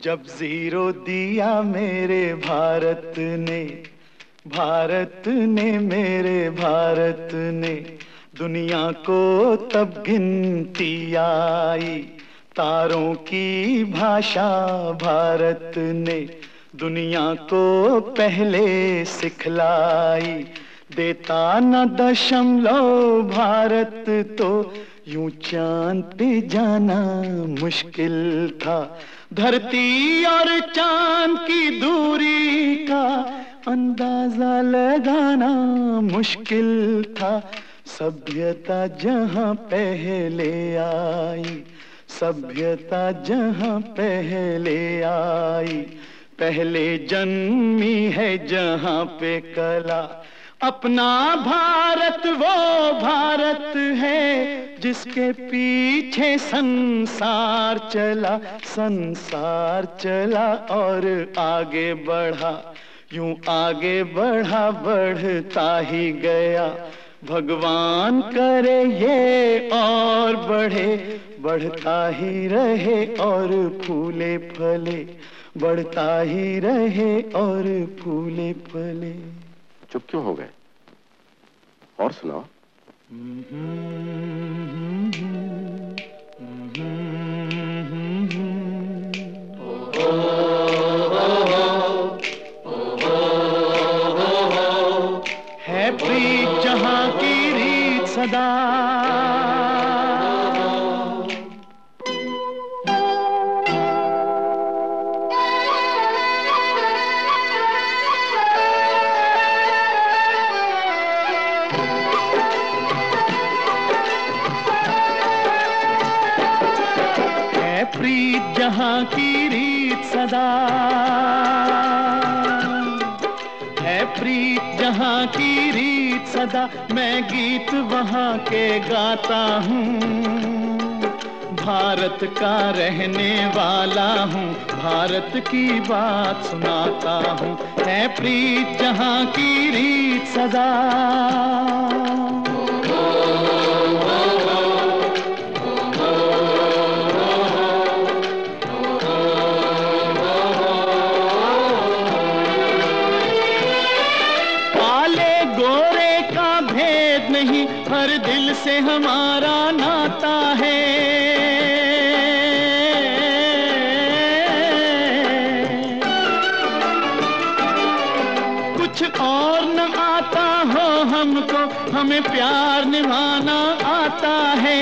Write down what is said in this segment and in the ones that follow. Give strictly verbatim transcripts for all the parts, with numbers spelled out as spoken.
जब जीरो दिया मेरे भारत ने, भारत ने मेरे भारत ने, दुनिया को तब गिनती आई। तारों की भाषा भारत ने दुनिया को पहले सिखलाई। देता न दशमलव भारत तो यूं चांद पे जाना मुश्किल था। धरती और चांद की दूरी का अंदाजा लगाना मुश्किल था। सभ्यता जहां पहले आई, सभ्यता जहां पहले आई, पहले जन्मी है जहां पे कला। अपना भारत वो भारत है जिसके पीछे संसार चला, संसार चला और आगे बढ़ा, यूं आगे बढ़ा बढ़ता ही गया। भगवान करे ये और बढ़े, बढ़ता ही रहे और फूले फले, बढ़ता ही रहे और फूले फले। चुप क्यों हो गए? और सुनाओ। है प्रीत जहां की रीत सदा, प्रीत जहां की रीत सदा, है प्रीत जहां की रीत सदा। मैं गीत वहां के गाता हूँ, भारत का रहने वाला हूँ, भारत की बात सुनाता हूँ। है प्रीत जहां की रीत सदा। हर दिल से हमारा नाता है, कुछ और न आता हो हमको, हमें प्यार निभाना आता है।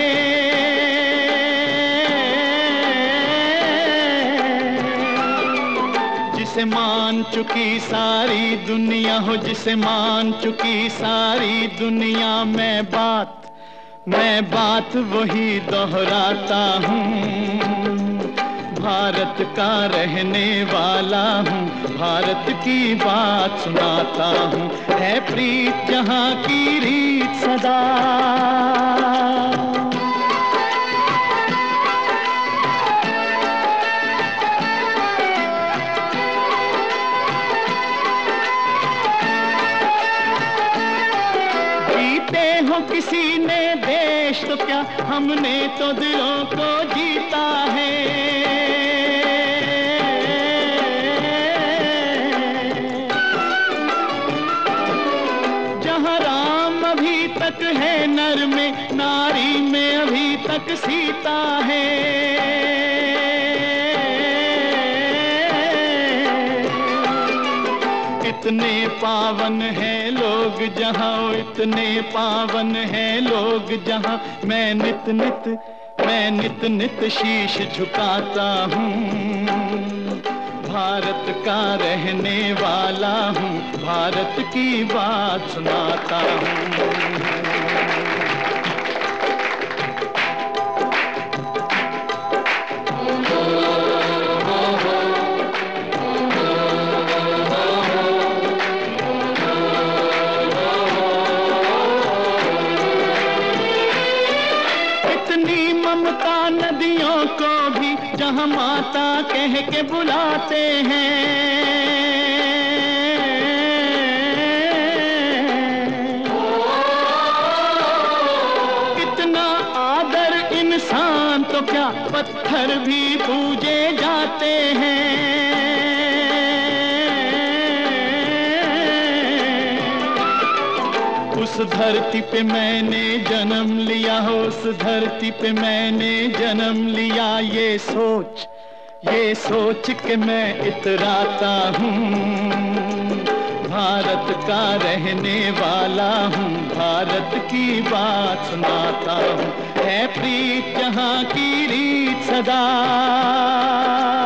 जिसे मान चुकी सारी दुनिया हो, जिसे मान चुकी सारी दुनिया, मैं बात मैं बात वही दोहराता हूँ। भारत का रहने वाला हूँ, भारत की बात सुनाता हूँ। है प्रीत जहाँ की रीत सदा। हो किसी ने देश तो क्या, हमने तो दिलों को जीता है। जहाँ राम अभी तक है नर में, नारी में अभी तक सीता है। इतने पावन है लोग जहाँ, इतने पावन है लोग जहाँ, मैं नित नित मैं नित नित शीश झुकाता हूँ। भारत का रहने वाला हूँ, भारत की बात सुनाता हूँ। ममता नदियों को भी जहाँ माता कह के बुलाते हैं। कितना आदर इंसान तो क्या, पत्थर भी पूजे जाते हैं। उस धरती पे मैंने जन्म लिया, उस धरती पे मैंने जन्म लिया। ये सोच ये सोच के मैं इतराता हूँ, भारत का रहने वाला हूँ, भारत की बात सुनाता हूँ। है प्रीत जहाँ की रीत सदा,